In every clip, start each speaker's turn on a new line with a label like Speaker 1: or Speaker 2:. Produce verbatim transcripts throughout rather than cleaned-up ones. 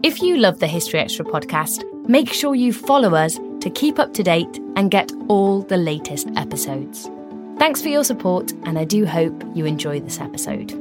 Speaker 1: If you love the History Extra podcast, make sure you follow us to keep up to date and get all the latest episodes. Thanks for your support, and I do hope you enjoy this episode.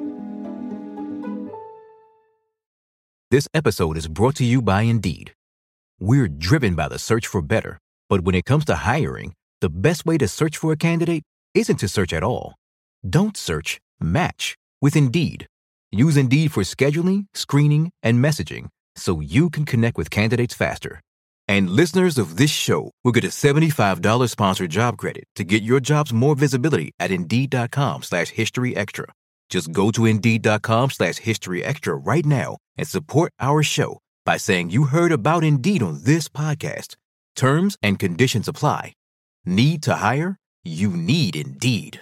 Speaker 2: This episode is brought to you by Indeed. We're driven by the search for better, but when it comes to hiring, the best way to search for a candidate isn't to search at all. Don't search, match with Indeed. Use Indeed for scheduling, screening, and messaging so you can connect with candidates faster. And listeners of this show will get a seventy-five dollars sponsored job credit to get your jobs more visibility at Indeed.com slash History Extra. Just go to Indeed.com slash History Extra right now and support our show by saying you heard about Indeed on this podcast. Terms and conditions apply. Need to hire? You need Indeed.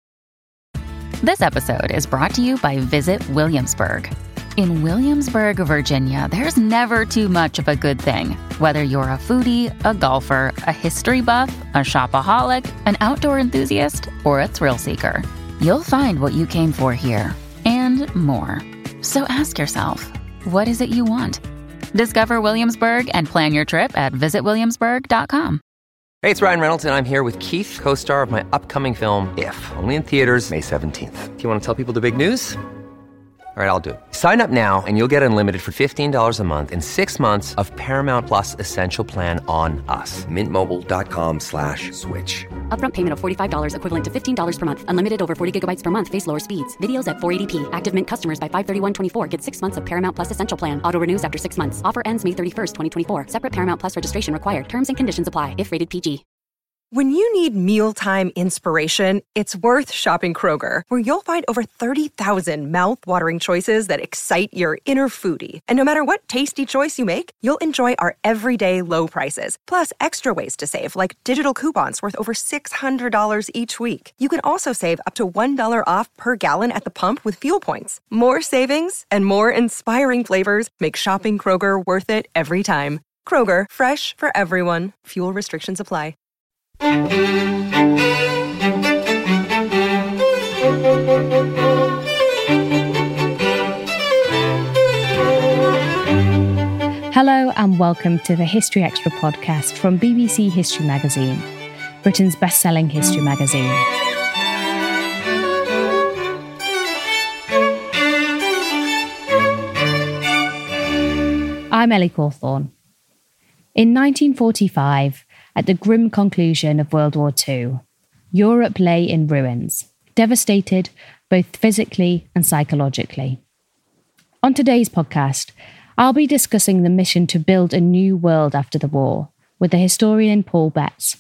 Speaker 3: This episode is brought to you by Visit Williamsburg. In Williamsburg, Virginia, there's never too much of a good thing. Whether you're a foodie, a golfer, a history buff, a shopaholic, an outdoor enthusiast, or a thrill seeker, you'll find what you came for here and more. So ask yourself, what is it you want? Discover Williamsburg and plan your trip at visit williamsburg dot com.
Speaker 4: Hey, it's Ryan Reynolds, and I'm here with Keith, co-star of my upcoming film, If, only in theaters May seventeenth. Do you want to tell people the big news? All right, I'll do it. Sign up now and you'll get unlimited for fifteen dollars a month and six months of Paramount Plus Essential Plan on us. Mint Mobile dot com slash switch.
Speaker 5: Upfront payment of forty-five dollars equivalent to fifteen dollars per month. Unlimited over forty gigabytes per month. Face lower speeds. Videos at four eighty p. Active Mint customers by five thirty-one twenty-four get six months of Paramount Plus Essential Plan. Auto renews after six months. Offer ends May thirty-first, twenty twenty-four. Separate Paramount Plus registration required. Terms and conditions apply if rated P G.
Speaker 6: When you need mealtime inspiration, it's worth shopping Kroger, where you'll find over thirty thousand mouth-watering choices that excite your inner foodie. And no matter what tasty choice you make, you'll enjoy our everyday low prices, plus extra ways to save, like digital coupons worth over six hundred dollars each week. You can also save up to one dollar off per gallon at the pump with fuel points. More savings and more inspiring flavors make shopping Kroger worth it every time. Kroger, fresh for everyone. Fuel restrictions apply.
Speaker 1: Hello and welcome to the History Extra podcast from B B C History Magazine, Britain's best-selling history magazine. I'm Ellie Cawthorne. In nineteen forty-five, at the grim conclusion of World War Two, Europe lay in ruins, devastated both physically and psychologically. On today's podcast, I'll be discussing the mission to build a new world after the war with the historian Paul Betts.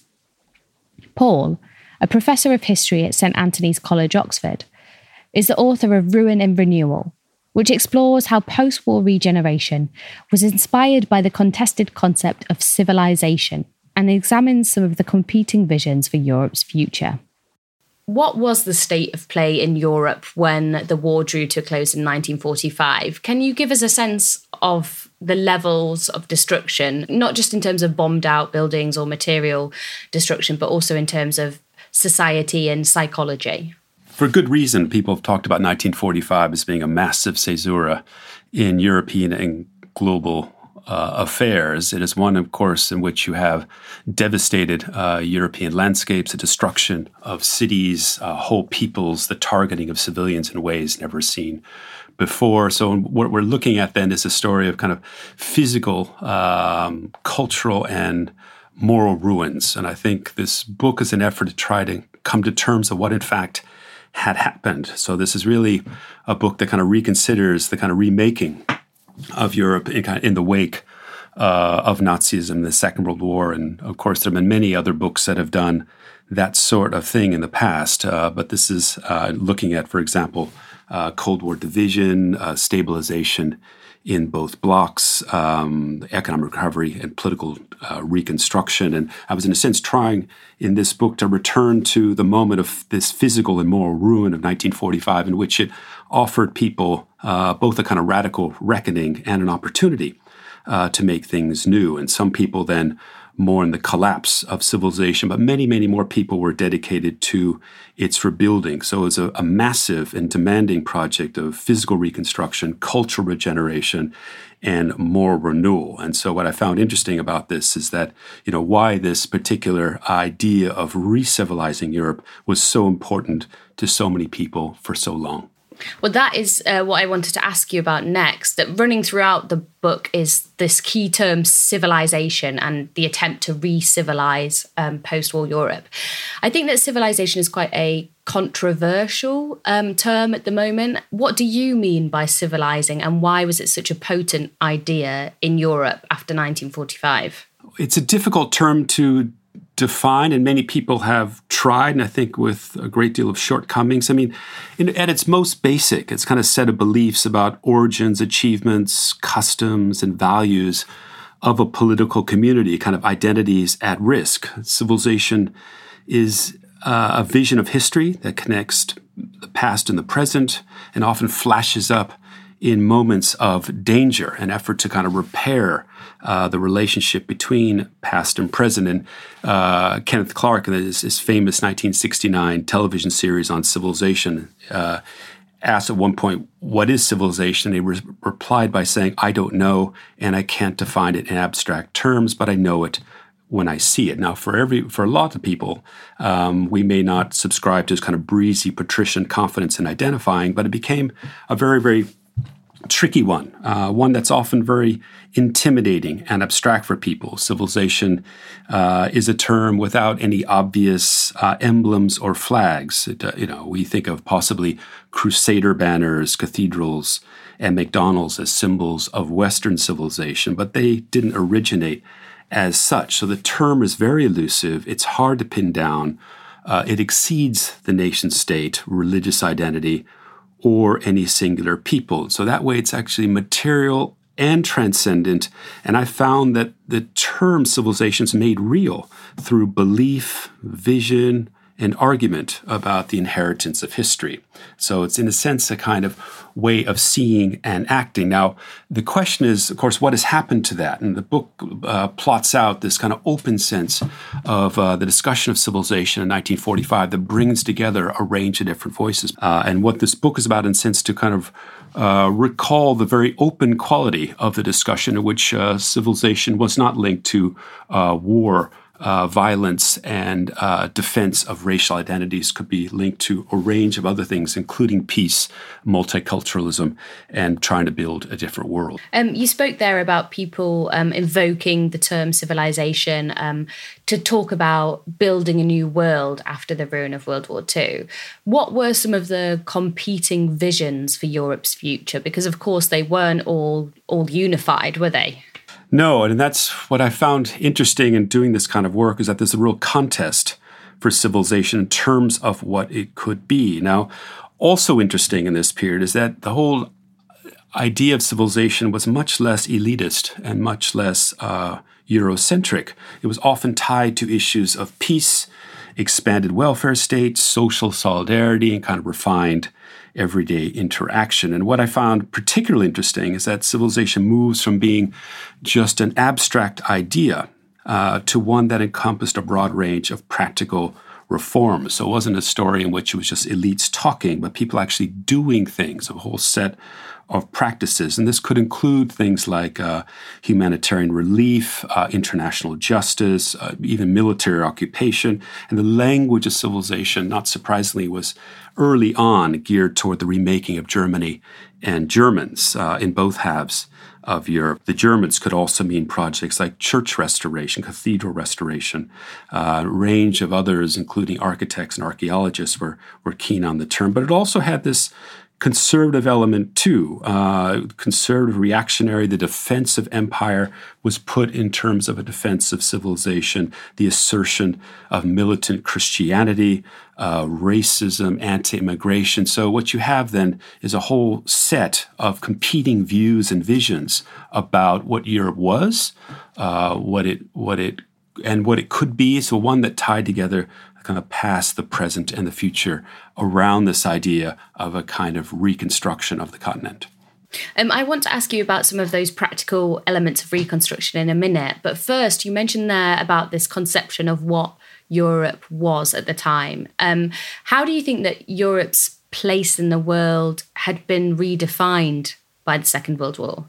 Speaker 1: Paul, a professor of history at St Antony's College, Oxford, is the author of Ruin and Renewal, which explores how post-war regeneration was inspired by the contested concept of civilization and examines some of the competing visions for Europe's future. What was the state of play in Europe when the war drew to a close in nineteen forty-five? Can you give us a sense of the levels of destruction, not just in terms of bombed out buildings or material destruction, but also in terms of society and psychology?
Speaker 7: For good reason, people have talked about nineteen forty-five as being a massive caesura in European and global uh, affairs. It is one, of course, in which you have devastated uh, European landscapes, the destruction of cities, uh, whole peoples, the targeting of civilians in ways never seen before. So what we're looking at then is a story of kind of physical, um, cultural, and moral ruins. And I think this book is an effort to try to come to terms of what, in fact, had happened. So this is really a book that kind of reconsiders the kind of remaking of Europe in, kind of in the wake uh, of Nazism, the Second World War. And of course, there have been many other books that have done that sort of thing in the past. Uh, but this is uh, looking at, for example, uh, Cold War division, uh, stabilization in both blocs, um, economic recovery and political uh, reconstruction. And I was, in a sense, trying in this book to return to the moment of this physical and moral ruin of nineteen forty-five, in which it offered people uh, both a kind of radical reckoning and an opportunity uh, to make things new. And some people then more in the collapse of civilization, but many, many more people were dedicated to its rebuilding. So it was a, a massive and demanding project of physical reconstruction, cultural regeneration, and moral renewal. And so what I found interesting about this is that, you know, why this particular idea of re-civilizing Europe was so important to so many people for so long.
Speaker 1: Well, that is uh, what I wanted to ask you about next. That running throughout the book is this key term, civilization, and the attempt to re-civilize um, post-war Europe. I think that civilization is quite a controversial um, term at the moment. What do you mean by civilizing, and why was it such a potent idea in Europe after nineteen forty-five?
Speaker 7: It's a difficult term to define, and many people have tried, and I think with a great deal of shortcomings. I mean, in, at its most basic, it's kind of a set of beliefs about origins, achievements, customs, and values of a political community, kind of identities at risk. Civilization is uh, a vision of history that connects the past and the present, and often flashes up in moments of danger, an effort to kind of repair uh, the relationship between past and present. And uh, Kenneth Clark, in his, his famous nineteen sixty-nine television series on civilization, uh, asked at one point, what is civilization? And he re- replied by saying, I don't know, and I can't define it in abstract terms, but I know it when I see it. Now, for every for a lot of people, um, we may not subscribe to this kind of breezy patrician confidence in identifying, but it became a very, very tricky one, uh, one that's often very intimidating and abstract for people. Civilization uh, is a term without any obvious uh, emblems or flags. It, uh, you know, we think of possibly crusader banners, cathedrals, and McDonald's as symbols of Western civilization, but they didn't originate as such. So the term is very elusive. It's hard to pin down. Uh, it exceeds the nation state, religious identity, or any singular people. So that way it's actually material and transcendent. And I found that the term civilization is made real through belief, vision, and argument about the inheritance of history. So it's in a sense a kind of way of seeing and acting. Now, the question is, of course, what has happened to that? And the book uh, plots out this kind of open sense of uh, the discussion of civilization in nineteen forty-five that brings together a range of different voices. Uh, and what this book is about, in a sense, to kind of uh, recall the very open quality of the discussion in which uh, civilization was not linked to uh, war, Uh, violence, and uh, defense of racial identities, could be linked to a range of other things, including peace, multiculturalism, and trying to build a different world.
Speaker 1: Um, you spoke there about people um, invoking the term civilization um, to talk about building a new world after the ruin of World War Two. What were some of the competing visions for Europe's future? Because, of course, they weren't all all unified, were they?
Speaker 7: No, and that's what I found interesting in doing this kind of work, is that there's a real contest for civilization in terms of what it could be. Now, also interesting in this period is that the whole idea of civilization was much less elitist and much less uh, Eurocentric. It was often tied to issues of peace, expanded welfare states, social solidarity, and kind of refined everyday interaction. And what I found particularly interesting is that civilization moves from being just an abstract idea uh, to one that encompassed a broad range of practical reforms. So it wasn't a story in which it was just elites talking, but people actually doing things, a whole set of practices. And this could include things like uh, humanitarian relief, uh, international justice, uh, even military occupation. And the language of civilization, not surprisingly, was early on geared toward the remaking of Germany and Germans uh, in both halves of Europe. The Germans could also mean projects like church restoration, cathedral restoration. Uh, a range of others, including architects and archaeologists, were, were keen on the term. But it also had this conservative element too, uh, conservative, reactionary. The defense of empire was put in terms of a defense of civilization, the assertion of militant Christianity, uh, racism, anti-immigration. So what you have then is a whole set of competing views and visions about what Europe was, uh, what it, what it, and what it could be. So one that tied together kind of past, the present, and the future around this idea of a kind of reconstruction of the continent.
Speaker 1: Um, I want to ask you about some of those practical elements of reconstruction in a minute. But first, you mentioned there about this conception of what Europe was at the time. Um, how do you think that Europe's place in the world had been redefined by the Second World War,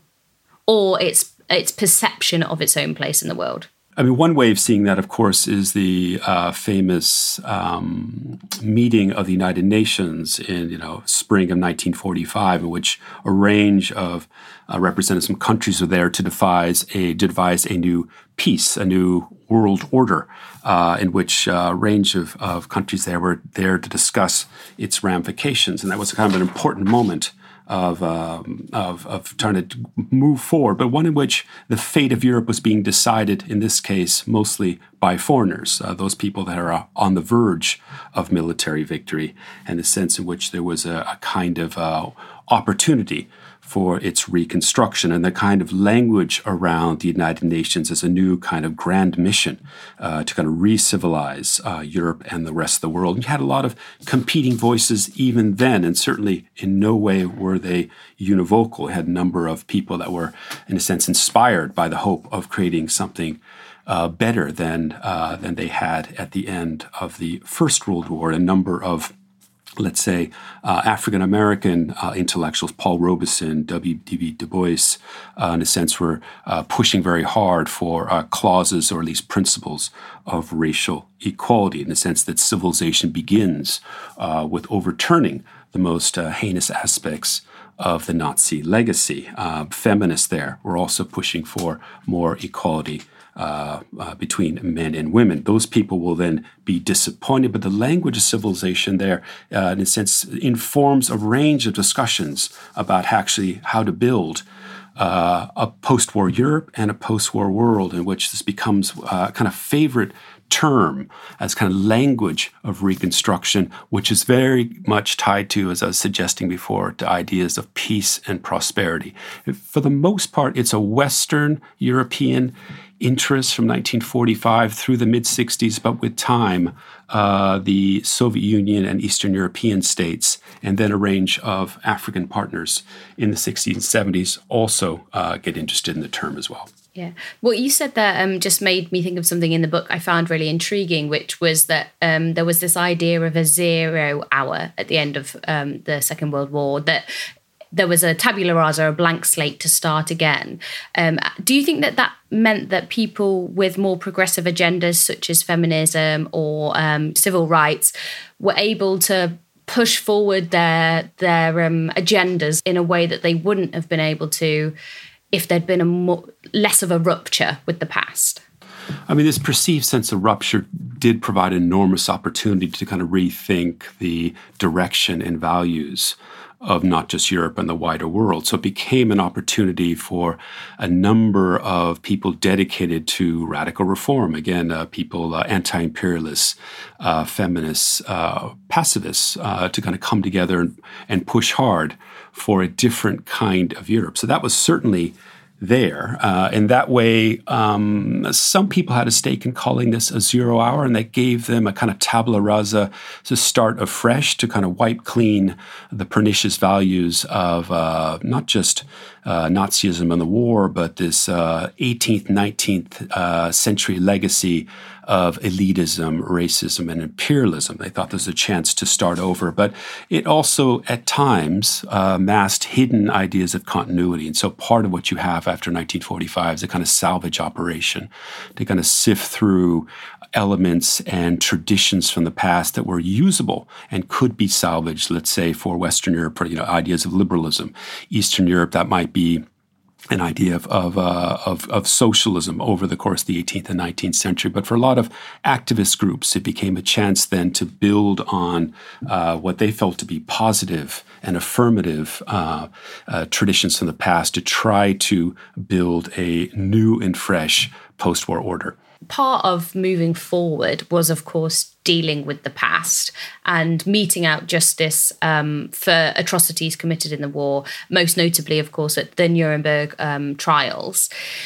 Speaker 1: or its its perception of its own place in the world?
Speaker 7: I mean, one way of seeing that, of course, is the uh, famous um, meeting of the United Nations in, you know, spring of nineteen forty-five, in which a range of uh, representatives from countries were there to devise a to devise a new peace, a new world order, uh, in which uh, a range of, of countries there were there to discuss its ramifications, and that was kind of an important moment Of, um, of of trying to move forward, but one in which the fate of Europe was being decided, in this case, mostly by foreigners, uh, those people that are uh, on the verge of military victory, and the sense in which there was a, a kind of uh, opportunity for its reconstruction, and the kind of language around the United Nations as a new kind of grand mission uh, to kind of re-civilize uh, Europe and the rest of the world. And you had a lot of competing voices even then, and certainly in no way were they univocal. You had a number of people that were, in a sense, inspired by the hope of creating something uh, better than, uh, than they had at the end of the First World War. A number of let's say, uh, African-American uh, intellectuals, Paul Robeson, W E B Du Bois, uh, in a sense, were uh, pushing very hard for uh, clauses or at least principles of racial equality, in the sense that civilization begins uh, with overturning the most uh, heinous aspects of the Nazi legacy. Uh, feminists there were also pushing for more equality Uh, uh, between men and women. Those people will then be disappointed, but the language of civilization there, uh, in a sense, informs a range of discussions about actually how to build uh, a post-war Europe and a post-war world, in which this becomes uh, kind of favorite term as kind of language of reconstruction, which is very much tied to, as I was suggesting before, to ideas of peace and prosperity. For the most part, it's a Western European interest from nineteen forty-five through the mid-sixties, but with time, uh, the Soviet Union and Eastern European states, and then a range of African partners in the sixties and seventies also uh, get interested in the term as well.
Speaker 1: Yeah. What you said there um, just made me think of something in the book I found really intriguing, which was that um, there was this idea of a zero hour at the end of um, the Second World War, that there was a tabula rasa, a blank slate to start again. Um, do you think that that meant that people with more progressive agendas, such as feminism or um, civil rights, were able to push forward their their um, agendas in a way that they wouldn't have been able to if there'd been a more, less of a rupture with the past?
Speaker 7: I mean, this perceived sense of rupture did provide enormous opportunity to kind of rethink the direction and values of not just Europe and the wider world. So it became an opportunity for a number of people dedicated to radical reform. Again, uh, people, uh, anti-imperialists, uh, feminists, uh, pacifists, uh, to kind of come together and, and push hard for a different kind of Europe. So that was certainly there. Uh, in that way, um, some people had a stake in calling this a zero hour, and that gave them a kind of tabula rasa to start afresh, to kind of wipe clean the pernicious values of uh, not just uh, Nazism and the war, but this uh, eighteenth, nineteenth uh, century legacy of elitism, racism, and imperialism. They thought there was a chance to start over. But it also, at times, uh, masked hidden ideas of continuity. And so part of what you have after nineteen forty-five is a kind of salvage operation to kind of sift through elements and traditions from the past that were usable and could be salvaged, let's say, for Western Europe, you know, ideas of liberalism. Eastern Europe, that might be an idea of of, uh, of of socialism over the course of the eighteenth and nineteenth century. But for a lot of activist groups, it became a chance then to build on uh, what they felt to be positive and affirmative uh, uh, traditions from the past to try to build a new and fresh post-war order.
Speaker 1: Part of moving forward was, of course, dealing with the past and meting out justice um, for atrocities committed in the war, most notably, of course, at the Nuremberg um, trials.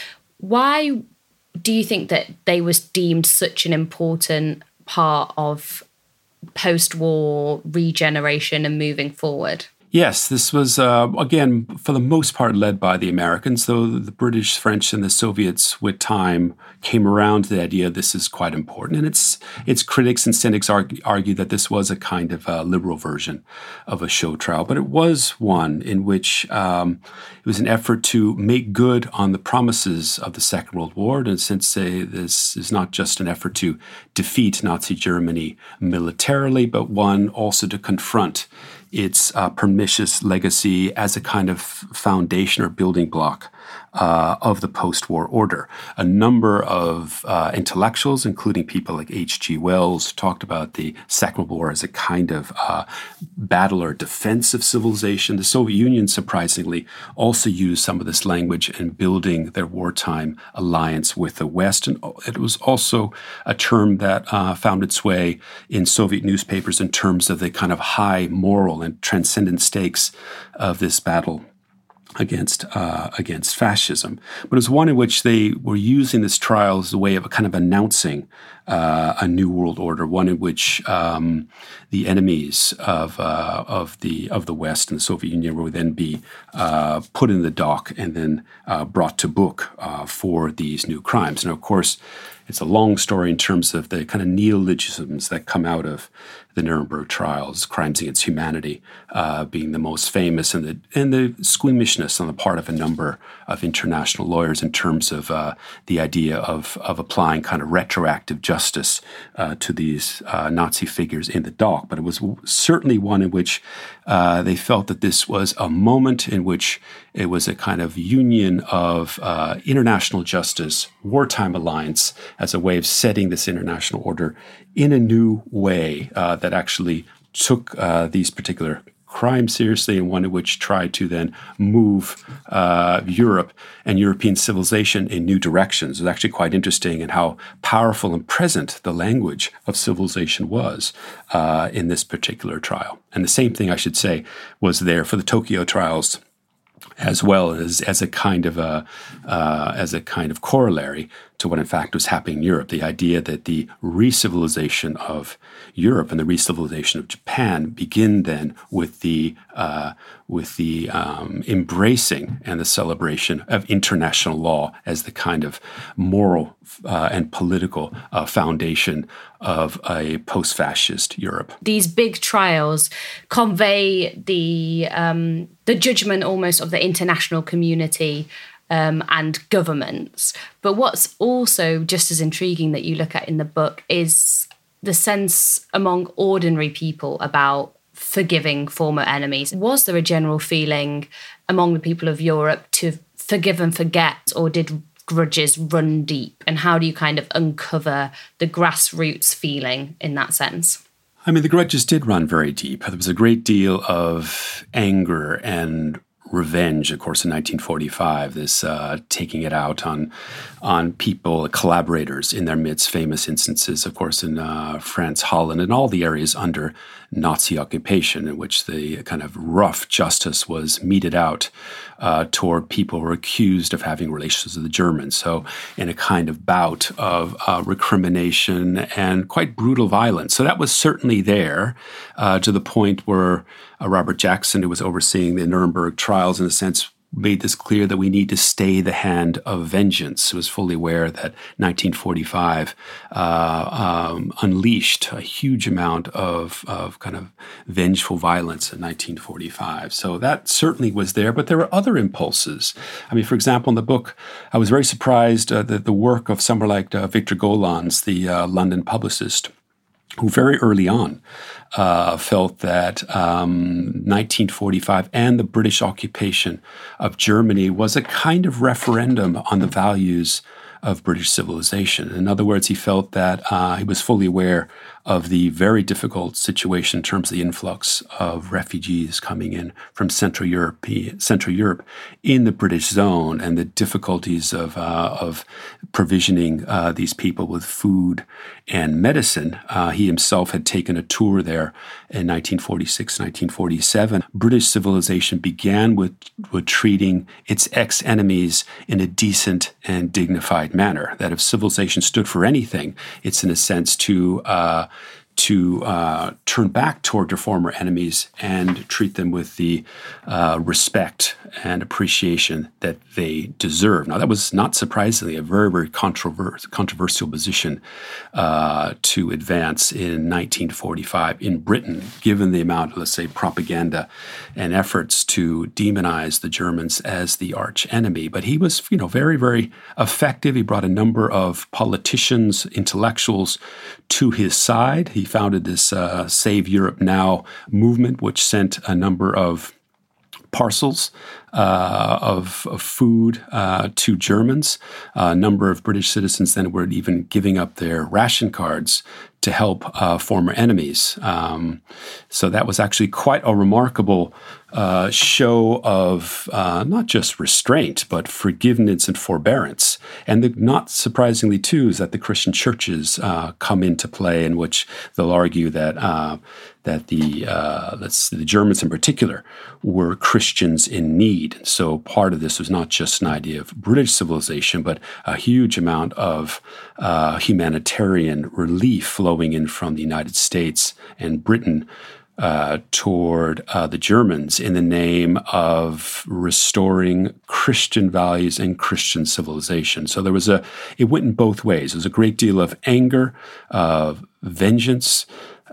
Speaker 1: Why do you think that they was deemed such an important part of post-war regeneration and moving forward?
Speaker 7: Yes, this was, uh, again, for the most part led by the Americans, though the British, French, and the Soviets with time came around to the idea this is quite important. And its its critics and cynics argue, argue that this was a kind of uh, liberal version of a show trial. But it was one in which um, it was an effort to make good on the promises of the Second World War. And since uh, this is not just an effort to defeat Nazi Germany militarily, but one also to confront its uh, pernicious legacy as a kind of foundation or building block uh, of the post-war order. A number of uh, intellectuals, including people like H G Wells, talked about the Second World War as a kind of uh, battle or defense of civilization. The Soviet Union, surprisingly, also used some of this language in building their wartime alliance with the West. And it was also a term that uh, found its way in Soviet newspapers in terms of the kind of high moral and transcendent stakes of this battle against uh, against fascism. But it was one in which they were using this trial as a way of kind of announcing uh, a new world order, one in which um, the enemies of uh, of the of the West and the Soviet Union would then be uh, put in the dock and then uh, brought to book uh, for these new crimes. And of course, it's a long story in terms of the kind of neologisms that come out of the Nuremberg trials, crimes against humanity uh, being the most famous, and the and the squeamishness on the part of a number of international lawyers in terms of uh, the idea of of applying kind of retroactive justice uh, to these uh, Nazi figures in the dock. But it was certainly one in which uh, they felt that this was a moment in which it was a kind of union of uh, international justice, wartime alliance, as a way of setting this international order in a new way uh, that actually took uh, these particular crimes seriously, and one in which tried to then move uh, Europe and European civilization in new directions. It was actually quite interesting in how powerful and present the language of civilization was uh, in this particular trial. And the same thing, I should say, was there for the Tokyo trials, as well as as a kind of a uh, as a kind of corollary to what in fact was happening in Europe. The idea that the re-civilization of Europe and the re-civilization of Japan begin then with the uh, with the um, embracing and the celebration of international law as the kind of moral uh, and political uh, foundation of a post-fascist Europe.
Speaker 1: These big trials convey the um, the judgment almost of the international community um, and governments. But what's also just as intriguing that you look at in the book is the sense among ordinary people about forgiving former enemies. Was there a general feeling among the people of Europe to forgive and forget, or did grudges run deep? And how do you kind of uncover the grassroots feeling in that sense?
Speaker 7: I mean, the grudges did run very deep. There was a great deal of anger and revenge, of course, in nineteen forty-five, this uh, taking it out on on people, collaborators in their midst, famous instances, of course, in uh, France, Holland, and all the areas under Nazi occupation in which the kind of rough justice was meted out uh, toward people who were accused of having relations with the Germans. So in a kind of bout of uh, recrimination and quite brutal violence. So that was certainly there uh, to the point where uh, Robert Jackson, who was overseeing the Nuremberg trials, in a sense, made this clear that we need to stay the hand of vengeance. He was fully aware that nineteen forty-five uh, um, unleashed a huge amount of, of kind of vengeful violence in nineteen forty-five. So that certainly was there, but there were other impulses. I mean, for example, in the book, I was very surprised uh, that the work of someone like uh, Victor Gollancz, the uh, London publicist, who very early on uh, felt that um, nineteen forty-five and the British occupation of Germany was a kind of referendum on the values of British civilization. In other words, he felt that uh, he was fully aware of the very difficult situation in terms of the influx of refugees coming in from Central Europe, Central Europe in the British zone, and the difficulties of uh, of provisioning uh, these people with food and medicine. Uh, he himself had taken a tour there in nineteen forty-six, nineteen forty-seven. British civilization began with, with treating its ex-enemies in a decent and dignified manner. That if civilization stood for anything, it's in a sense to uh, to uh, turn back toward their former enemies and treat them with the uh, respect and appreciation that they deserve. Now, that was not surprisingly a very, very controver- controversial position uh, to advance in nineteen forty-five in Britain, given the amount of, let's say, propaganda and efforts to demonize the Germans as the arch enemy. But he was, you know, very, very effective. He brought a number of politicians, intellectuals to his side. He founded this uh, Save Europe Now movement, which sent a number of parcels uh, of, of food uh, to Germans. Uh, a number of British citizens then were even giving up their ration cards to help uh, former enemies. Um, so that was actually quite a remarkable uh, show of uh, not just restraint, but forgiveness and forbearance. And the, not surprisingly, too, is that the Christian churches uh, come into play, in which they'll argue that uh, that the uh, let's, the Germans in particular were Christians in need. So part of this was not just an idea of British civilization, but a huge amount of uh, humanitarian relief flowing in from the United States and Britain uh, toward uh, the Germans in the name of restoring Christian values and Christian civilization. So there was a, it went in both ways. There was a great deal of anger, of vengeance,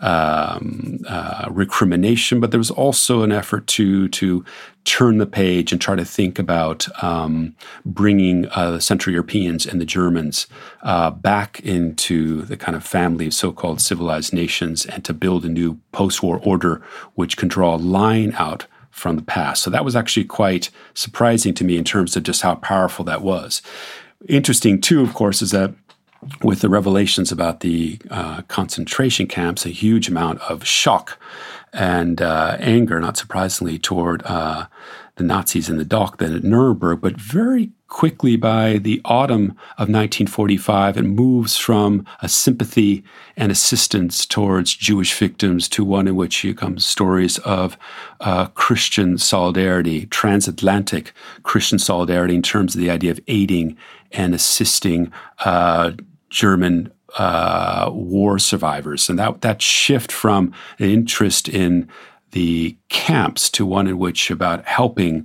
Speaker 7: Um, uh, recrimination, but there was also an effort to to turn the page and try to think about um, bringing uh, the Central Europeans and the Germans uh, back into the kind of family of so-called civilized nations, and to build a new post-war order which can draw a line out from the past. So that was actually quite surprising to me in terms of just how powerful that was. Interesting, too, of course, is that with the revelations about the uh, concentration camps, a huge amount of shock and uh, anger, not surprisingly, toward uh, the Nazis in the dock then at Nuremberg. But very quickly, by the autumn of nineteen forty-five, it moves from a sympathy and assistance towards Jewish victims to one in which here comes stories of uh, Christian solidarity, transatlantic Christian solidarity, in terms of the idea of aiding and assisting uh, German uh, war survivors. And that that shift from an interest in the camps to one in which about helping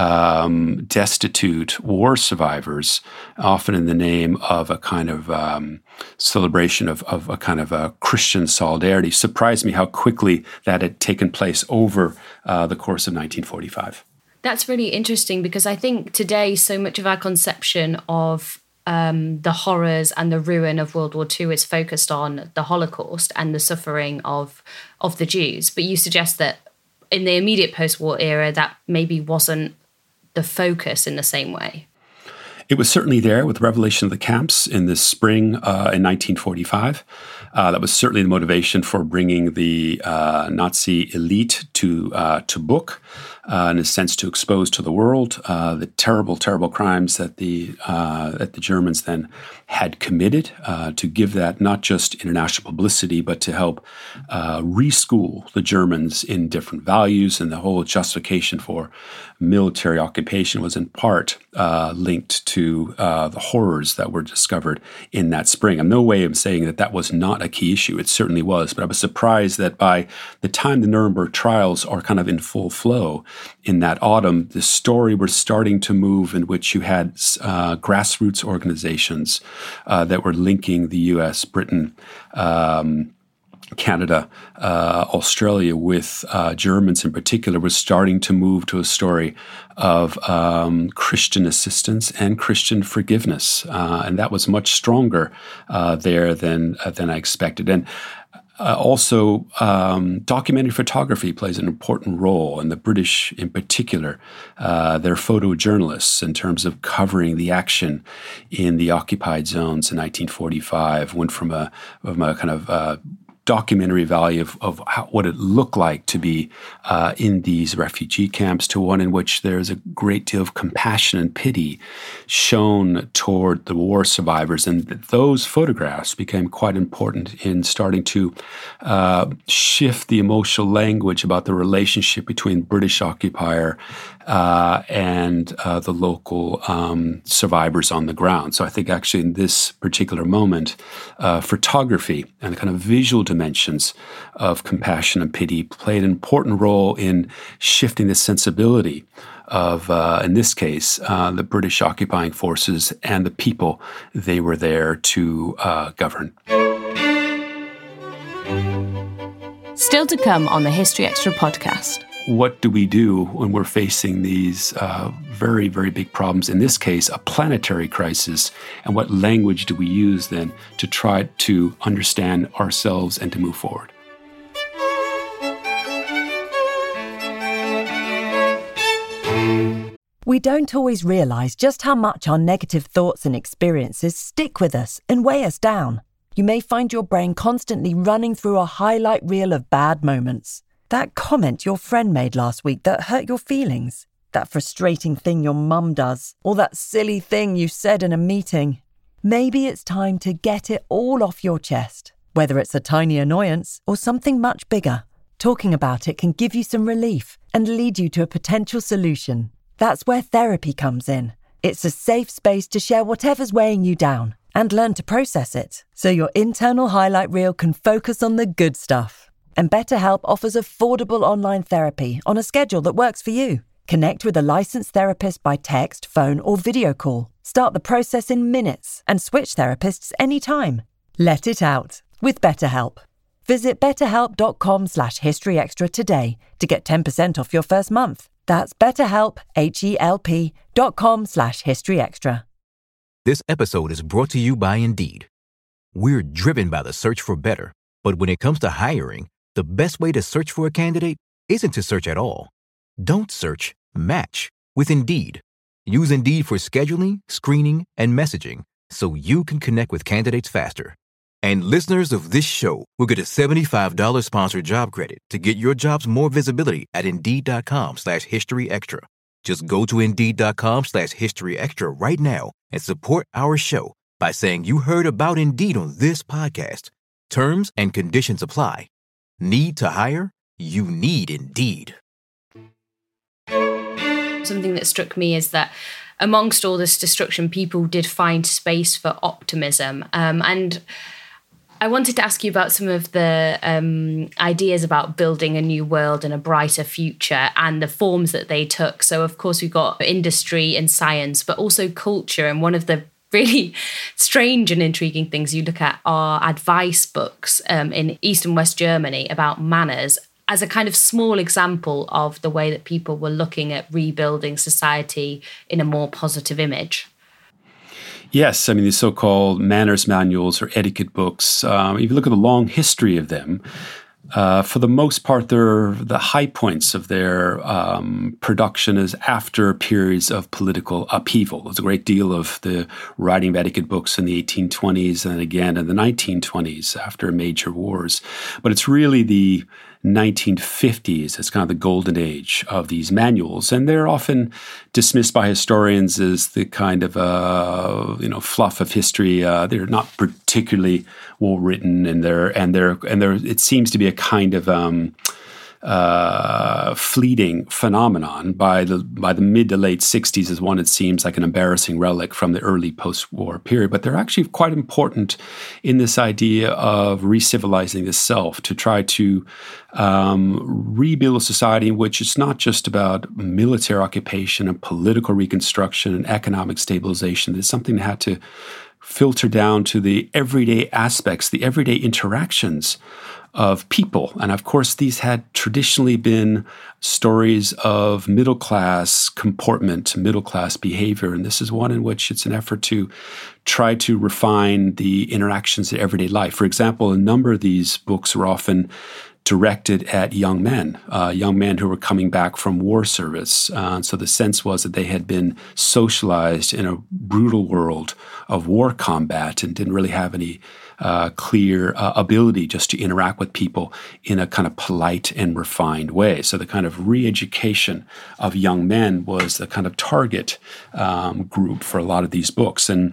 Speaker 7: um, destitute war survivors, often in the name of a kind of um, celebration of, of a kind of a Christian solidarity, surprised me how quickly that had taken place over uh, the course of nineteen forty-five.
Speaker 1: That's really interesting, because I think today so much of our conception of Um, the horrors and the ruin of World War Two is focused on the Holocaust and the suffering of of the Jews. But you suggest that in the immediate post-war era, that maybe wasn't the focus in the same way.
Speaker 7: It was certainly there with the revelation of the camps in the spring uh, in nineteen forty-five. Uh, that was certainly the motivation for bringing the uh, Nazi elite to uh, to book, uh, in a sense to expose to the world uh, the terrible, terrible crimes that the uh, that the Germans then had committed, uh, to give that not just international publicity, but to help uh, reschool the Germans in different values. And the whole justification for military occupation was in part uh, linked to uh, the horrors that were discovered in that spring. I'm no way of saying that that was not a key issue. It certainly was, but I was surprised that by the time the Nuremberg trials are kind of in full flow in that autumn, the story was starting to move, in which you had uh, grassroots organizations uh, that were linking the U S, Britain, um, Canada, uh, Australia, with uh, Germans in particular, was starting to move to a story of um, Christian assistance and Christian forgiveness, uh, and that was much stronger uh, there than uh, than I expected. And uh, also, um, documentary photography plays an important role, and the British, in particular, uh, they're photojournalists in terms of covering the action in the occupied zones in nineteen forty-five. Went from a, from a kind of uh, documentary value of, of how, what it looked like to be uh, in these refugee camps, to one in which there's a great deal of compassion and pity shown toward the war survivors. And those photographs became quite important in starting to uh, shift the emotional language about the relationship between British occupier uh, and uh, the local um, survivors on the ground. So I think actually in this particular moment, uh, photography and the kind of visual dimension dimensions of compassion and pity, played an important role in shifting the sensibility of, uh, in this case, uh, the British occupying forces and the people they were there to uh, govern.
Speaker 8: Still to come on the History Extra podcast.
Speaker 7: What do we do when we're facing these uh, very, very big problems? In this case, a planetary crisis. And what language do we use then to try to understand ourselves and to move forward?
Speaker 9: We don't always realise just how much our negative thoughts and experiences stick with us and weigh us down. You may find your brain constantly running through a highlight reel of bad moments. That comment your friend made last week that hurt your feelings. That frustrating thing your mum does. Or that silly thing you said in a meeting. Maybe it's time to get it all off your chest. Whether it's a tiny annoyance or something much bigger, talking about it can give you some relief and lead you to a potential solution. That's where therapy comes in. It's a safe space to share whatever's weighing you down and learn to process it, so your internal highlight reel can focus on the good stuff. And BetterHelp offers affordable online therapy on a schedule that works for you. Connect with a licensed therapist by text, phone, or video call. Start the process in minutes and switch therapists anytime. Let it out with BetterHelp. Visit betterhelp.com slash historyextra today to get ten percent off your first month. That's betterhelp, H-E-L-P dot com slash historyextra.
Speaker 2: This episode is brought to you by Indeed. We're driven by the search for better, but when it comes to hiring, the best way to search for a candidate isn't to search at all. Don't search, match with Indeed. Use Indeed for scheduling, screening, and messaging so you can connect with candidates faster. And listeners of this show will get a seventy-five dollars sponsored job credit to get your jobs more visibility at Indeed.com slash History Extra. Just go to Indeed.com slash History Extra right now and support our show by saying you heard about Indeed on this podcast. Terms and conditions apply. Need to hire? You need Indeed.
Speaker 1: Something that struck me is that amongst all this destruction, people did find space for optimism. Um, and I wanted to ask you about some of the um, ideas about building a new world and a brighter future and the forms that they took. So, of course, we've got industry and science, but also culture. And one of the really strange and intriguing things you look at are advice books um, in East and West Germany about manners as a kind of small example of the way that people were looking at rebuilding society in a more positive image.
Speaker 7: Yes, I mean, the so-called manners manuals or etiquette books, um, if you look at the long history of them, uh, for the most part, they're the high points of their um, production is after periods of political upheaval. There's a great deal of the writing of etiquette books in the eighteen twenties and again in the nineteen twenties after major wars. But it's really the nineteen fifties as kind of the golden age of these manuals, and they're often dismissed by historians as the kind of uh, you know fluff of history. Uh, they're not particularly well written, and they're and they're and they're. It seems to be a kind of um, uh, fleeting phenomenon by the by the mid to late sixties is one it seems like an embarrassing relic from the early post-war period. But they're actually quite important in this idea of re-civilizing the self, to try to um, rebuild a society in which it's not just about military occupation and political reconstruction and economic stabilization. It's something that had to filter down to the everyday aspects, the everyday interactions of people. And of course, these had traditionally been stories of middle-class comportment, middle-class behavior. And this is one in which it's an effort to try to refine the interactions in everyday life. For example, a number of these books were often directed at young men, uh, young men who were coming back from war service. Uh, so the sense was that they had been socialized in a brutal world of war combat and didn't really have any uh, clear uh, ability just to interact with people in a kind of polite and refined way. So the kind of re-education of young men was the kind of target um, group for a lot of these books. And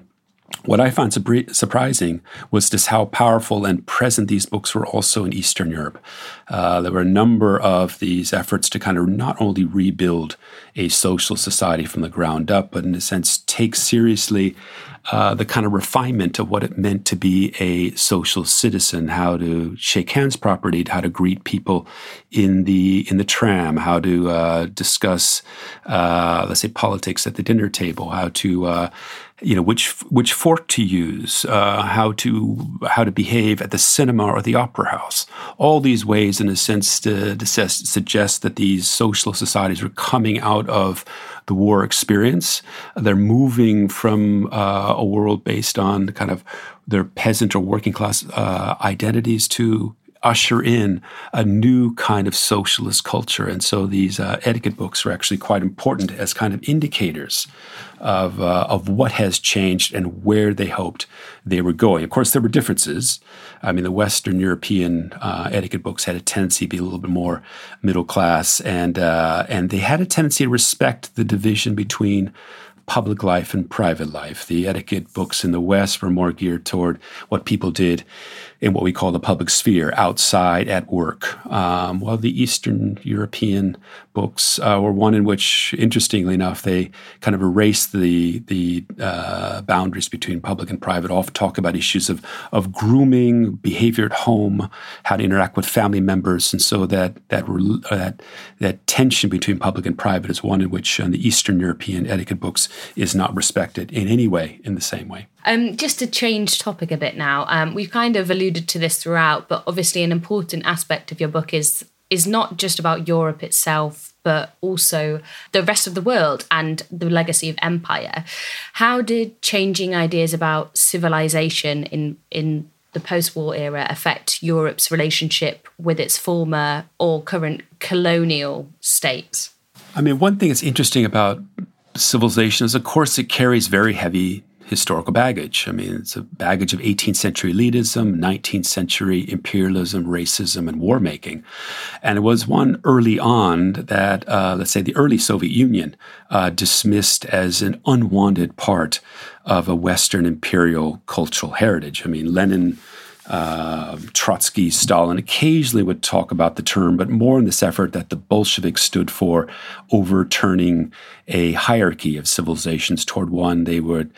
Speaker 7: What I found surprising was just how powerful and present these books were also in Eastern Europe. Uh, there were a number of these efforts to kind of not only rebuild a social society from the ground up, but in a sense take seriously uh, the kind of refinement of what it meant to be a social citizen, how to shake hands properly, how to greet people in the in the tram, how to uh, discuss, uh, let's say, politics at the dinner table, how to uh, you know, which which fork to use, uh, how to how to behave at the cinema or the opera house. All these ways, in a sense, to, to suggest that these social societies are coming out of the war experience. They're moving from uh, a world based on kind of their peasant or working class uh, identities to usher in a new kind of socialist culture. And so these uh, etiquette books are actually quite important as kind of indicators of uh, of what has changed and where they hoped they were going. Of course, there were differences. I mean, the Western European uh, etiquette books had a tendency to be a little bit more middle class, and uh, and they had a tendency to respect the division between public life and private life. The etiquette books in the West were more geared toward what people did in what we call the public sphere, outside at work, um, while the Eastern European books uh, were one in which, interestingly enough, they kind of erased the the uh, boundaries between public and private, often talk about issues of of grooming, behavior at home, how to interact with family members, and so that that uh, that that tension between public and private is one in which uh, the Eastern European etiquette books is not respected in any way in the same way.
Speaker 8: Um, just to change topic a bit now, um, we've kind of alluded to this throughout, but obviously an important aspect of your book is is not just about Europe itself, but also the rest of the world and the legacy of empire. How did changing ideas about civilization in, in the post-war era affect Europe's relationship with its former or current colonial states?
Speaker 7: I mean, one thing that's interesting about civilization is, of course, it carries very heavy historical baggage. I mean, it's a baggage of eighteenth century elitism, nineteenth century imperialism, racism, and war making. And it was one early on that, uh, let's say, the early Soviet Union uh, dismissed as an unwanted part of a Western imperial cultural heritage. I mean, Lenin, Uh, Trotsky, Stalin occasionally would talk about the term, but more in this effort that the Bolsheviks stood for overturning a hierarchy of civilizations toward one they would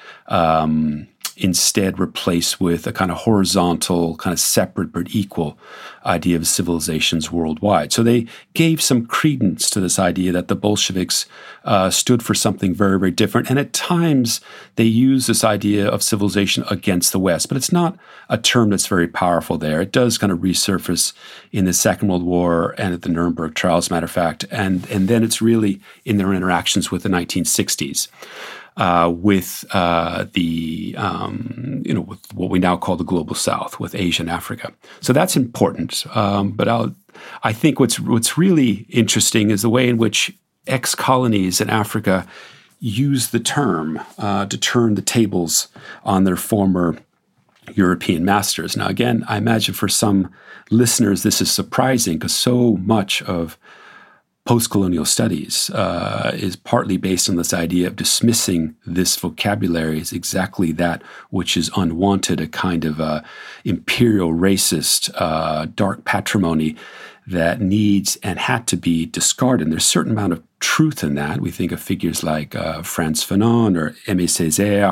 Speaker 7: um, instead replace with a kind of horizontal, kind of separate but equal idea of civilizations worldwide. So they gave some credence to this idea that the Bolsheviks uh, stood for something very, very different. And at times they use this idea of civilization against the West, but it's not a term that's very powerful there. It does kind of resurface in the Second World War and at the Nuremberg trials, as a matter of fact. And, and then it's really in their interactions with the nineteen sixties. Uh, with uh, the, um, you know, with what we now call the global South, with Asia and Africa. So that's important. Um, but I'll, I think what's what's really interesting is the way in which ex-colonies in Africa use the term uh, to turn the tables on their former European masters. Now, again, I imagine for some listeners this is surprising because so much of post-colonial studies uh, is partly based on this idea of dismissing this vocabulary as exactly that which is unwanted, a kind of uh, imperial racist uh, dark patrimony that needs and had to be discarded. And there's a certain amount of truth in that. We think of figures like uh, Frantz Fanon or Aimé Césaire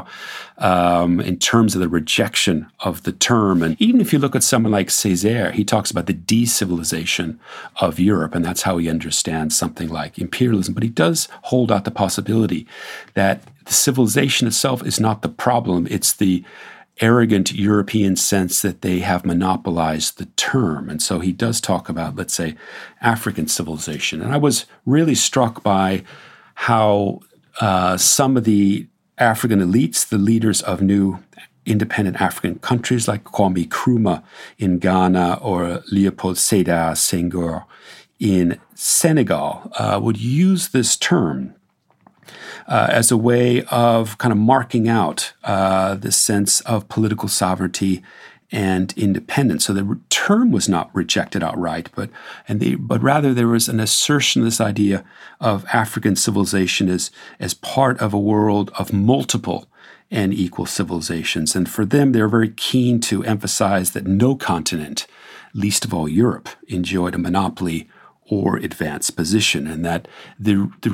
Speaker 7: um, in terms of the rejection of the term. And even if you look at someone like Césaire, he talks about the de-civilization of Europe, and that's how he understands something like imperialism. But he does hold out the possibility that the civilization itself is not the problem. It's the arrogant European sense that they have monopolized the term. And so he does talk about, let's say, African civilization. And I was really struck by how uh, some of the African elites, the leaders of new independent African countries like Kwame Nkrumah in Ghana or Leopold Sédar Senghor in Senegal, uh, would use this term Uh, as a way of kind of marking out uh, the sense of political sovereignty and independence. So the term was not rejected outright, but and they, but rather there was an assertion of this idea of African civilization as, as part of a world of multiple and equal civilizations. And for them, they're very keen to emphasize that no continent, least of all Europe, enjoyed a monopoly or advanced position, and that the, the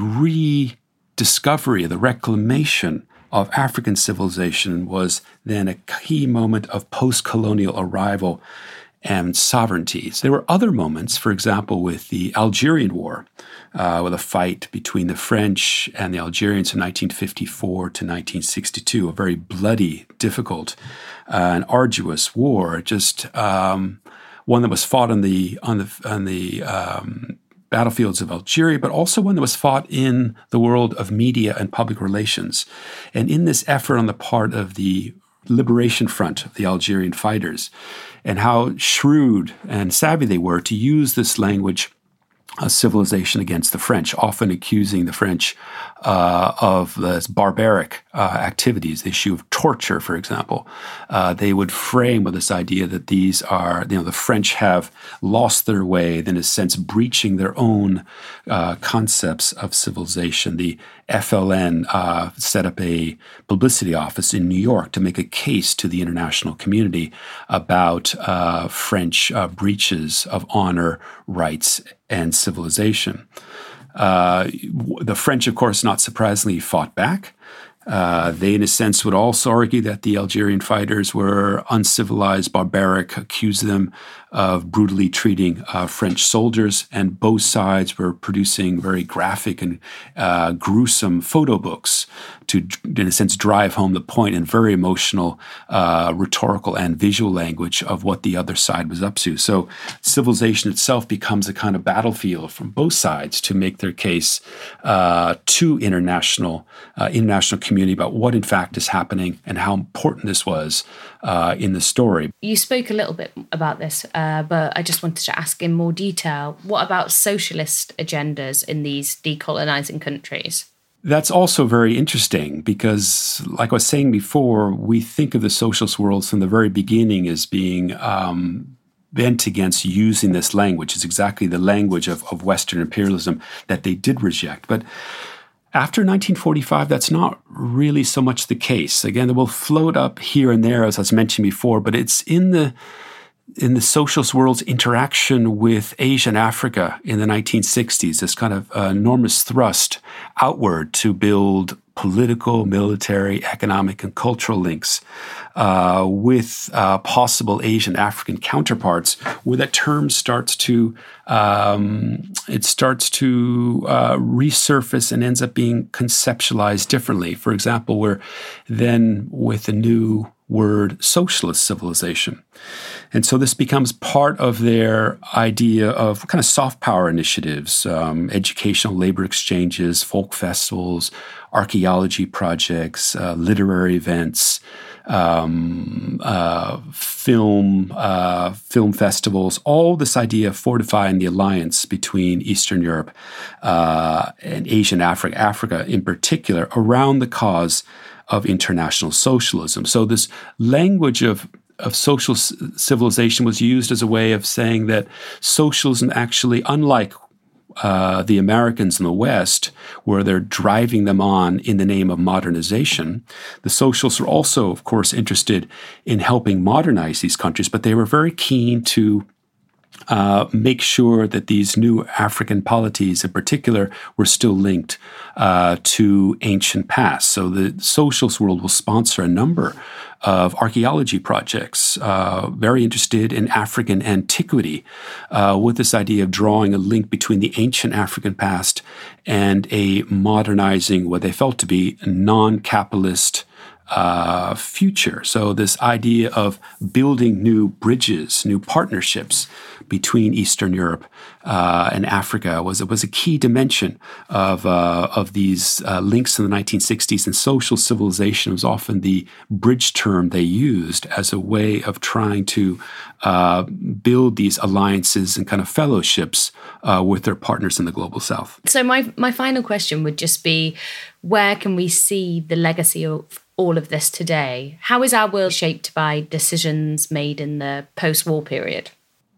Speaker 7: rediscovery, the reclamation of African civilization was then a key moment of post-colonial arrival and sovereignties. There were other moments, for example, with the Algerian War, uh, with a fight between the French and the Algerians from nineteen fifty-four to nineteen sixty-two, a very bloody, difficult, uh, and arduous war, just um, one that was fought on the on the on the um, battlefields of Algeria, but also one that was fought in the world of media and public relations. And in this effort on the part of the Liberation Front of the Algerian fighters, and how shrewd and savvy they were to use this language of civilization against the French, often accusing the French uh, of this barbaric uh, activities, the issue of torture, for example. Uh, they would frame with this idea that these are, you know, the French have lost their way, in a sense, breaching their own uh, concepts of civilization. The F L N uh, set up a publicity office in New York to make a case to the international community about uh, French uh, breaches of honor, rights, and civilization. Uh, the French, of course, not surprisingly, fought back. Uh, they, in a sense, would also argue that the Algerian fighters were uncivilized, barbaric, accuse them of brutally treating uh, French soldiers, and both sides were producing very graphic and uh, gruesome photo books to, in a sense, drive home the point in very emotional, uh, rhetorical and visual language of what the other side was up to. So civilization itself becomes a kind of battlefield from both sides to make their case uh, to international uh, international community about what in fact is happening and how important this was uh, in the story.
Speaker 8: You spoke a little bit about this, uh, but I just wanted to ask in more detail, what about socialist agendas in these decolonizing countries?
Speaker 7: That's also very interesting because, like I was saying before, we think of the socialist world from the very beginning as being um, bent against using this language. It's exactly the language of, of Western imperialism that they did reject. But after nineteen forty-five, that's not really so much the case. Again, it will float up here and there, as I was mentioning before, but it's in the in the socialist world's interaction with Asia and Africa in the nineteen sixties, this kind of uh, enormous thrust outward to build political, military, economic, and cultural links uh, with uh, possible Asian African counterparts, where that term starts to um, it starts to uh, resurface and ends up being conceptualized differently. For example, we're then with the new word socialist civilization. And so this becomes part of their idea of kind of soft power initiatives, um, educational labor exchanges, folk festivals, archaeology projects, uh, literary events, um, uh, film, uh, film festivals, all this idea of fortifying the alliance between Eastern Europe uh, and Asian Africa, Africa in particular, around the cause of international socialism. So this language of of social civilization was used as a way of saying that socialism actually, unlike uh, the Americans in the West, where they're driving them on in the name of modernization, the socialists were also, of course, interested in helping modernize these countries, but they were very keen to Uh, make sure that these new African polities in particular were still linked uh, to ancient past. So the socialist world will sponsor a number of archaeology projects, uh, very interested in African antiquity, uh, with this idea of drawing a link between the ancient African past and a modernizing, what they felt to be a non-capitalist uh, future. So this idea of building new bridges, new partnerships between Eastern Europe uh, and Africa was was a key dimension of uh, of these uh, links in the nineteen sixties. And social civilization was often the bridge term they used as a way of trying to uh, build these alliances and kind of fellowships uh, with their partners in the global South.
Speaker 8: So my my final question would just be, where can we see the legacy of all of this today? How is our world shaped by decisions made in the post-war period?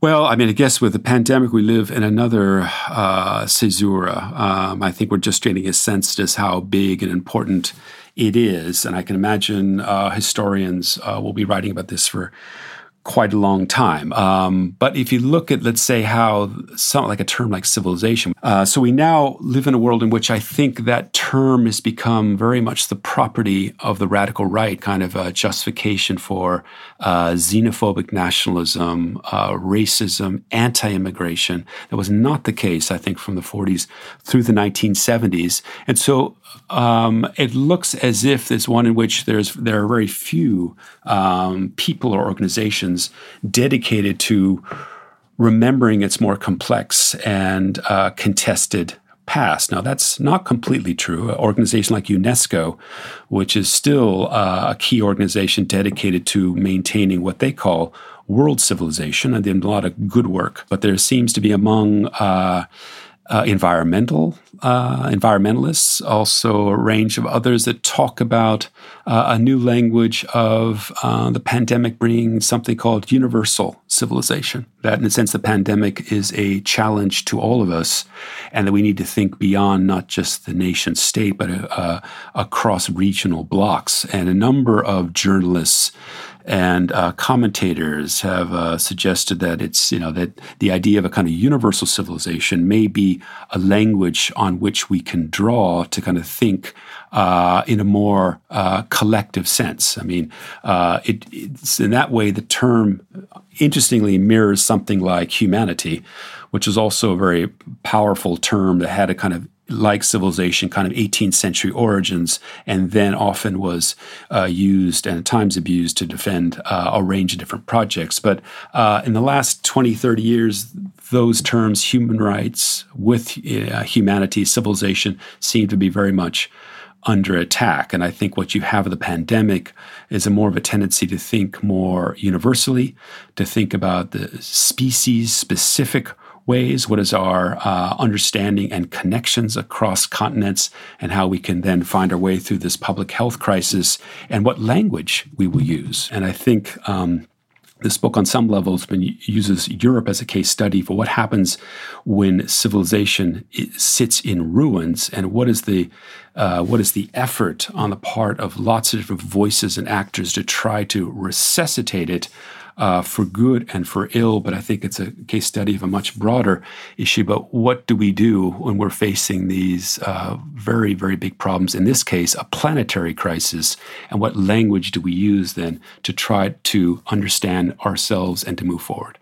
Speaker 7: Well, I mean, I guess with the pandemic, we live in another uh, caesura. Um, I think we're just getting a sense just how big and important it is. And I can imagine uh, historians uh, will be writing about this for quite a long time. Um, but if you look at, let's say, how something like a term like civilization, uh, so we now live in a world in which I think that term has become very much the property of the radical right, kind of a justification for uh, xenophobic nationalism, uh, racism, anti-immigration. That was not the case, I think, from the forties through the nineteen seventies. And so um, it looks as if it's one in which there's there are very few um, people or organizations dedicated to remembering its more complex and uh, contested past. Now, that's not completely true. An organization like UNESCO, which is still uh, a key organization dedicated to maintaining what they call world civilization, and they've done a lot of good work. But there seems to be among uh, uh, environmental uh, environmentalists, also a range of others that talk about uh, a new language of uh, the pandemic bringing something called universal civilization. That, in a sense, the pandemic is a challenge to all of us, and that we need to think beyond not just the nation state, but uh, across regional blocks. And a number of journalists and uh, commentators have uh, suggested that it's, you know, that the idea of a kind of universal civilization may be a language on which we can draw to kind of think uh, in a more uh, collective sense. I mean, uh, it, it's in that way the term, interestingly, mirrors something like humanity, which is also a very powerful term that had a kind of like civilization, kind of eighteenth century origins, and then often was uh, used and at times abused to defend uh, a range of different projects. But uh, in the last twenty, thirty years, those terms, human rights with uh, humanity, civilization, seem to be very much under attack. And I think what you have of the pandemic is a more of a tendency to think more universally, to think about the species-specific ways, what is our uh, understanding and connections across continents, and how we can then find our way through this public health crisis, and what language we will use. And I think um, this book, on some levels, uses Europe as a case study for what happens when civilization sits in ruins, and what is the uh, what is the effort on the part of lots of different voices and actors to try to resuscitate it Uh, for good and for ill. But I think it's a case study of a much broader issue. But what do we do when we're facing these uh, very, very big problems? In this case, a planetary crisis. And what language do we use then to try to understand ourselves and to move forward?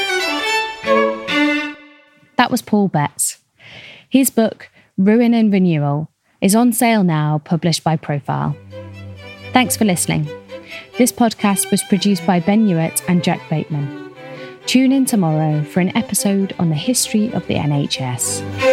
Speaker 1: That was Paul Betts. His book, Ruin and Renewal, is on sale now, published by Profile. Thanks for listening. This podcast was produced by Ben Hewitt and Jack Bateman. Tune in tomorrow for an episode on the history of the N H S.